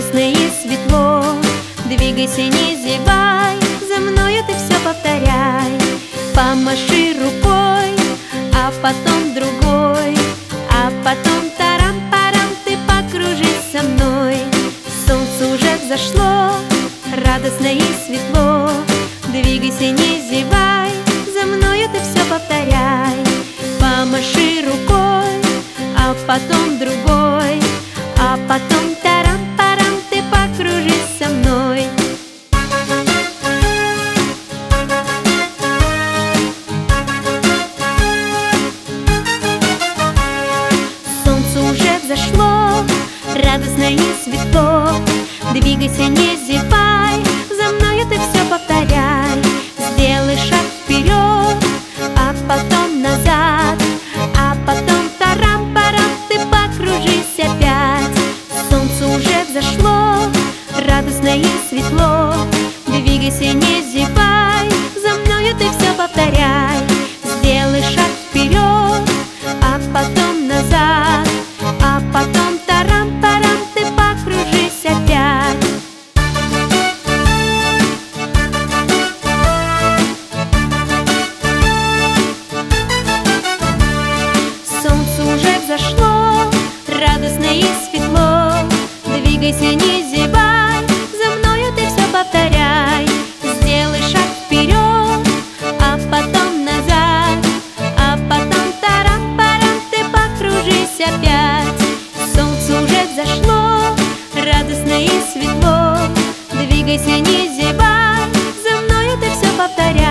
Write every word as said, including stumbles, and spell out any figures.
радостно и светло. Двигайся, не зевай, за мною ты все повторяй. Помаши рукой, а потом другой, а потом тарам-парам, ты покружись со мной. Солнце уже взошло, радостно и светло. Двигайся, не зевай, за мною ты все повторяй. Помаши рукой, а потом другой, а потом тарам-парам, ты покружись со мной. Солнце уже взошло, радостно и светло. Двигайся, не зевай, за мною ты все повторяй. Сделай шаг вперед, а потом назад, а потом тарам-парам, ты покружись опять. Солнце уже взошло, радостно и светло. Двигайся, не зевай, за мною ты все повторяй. Сделай шаг вперед, а потом назад, а потом тарам-парам, ты покружись опять. Солнце уже взошло, радостно и светло. Двигайся, не зевай, за мною ты все повторяй. Сделай шаг вперед, а потом назад, а потом тарам-парам, ты покружись опять. Солнце уже взошло, радостно и светло. Двигайся, не зевай, за мною ты все повторяй.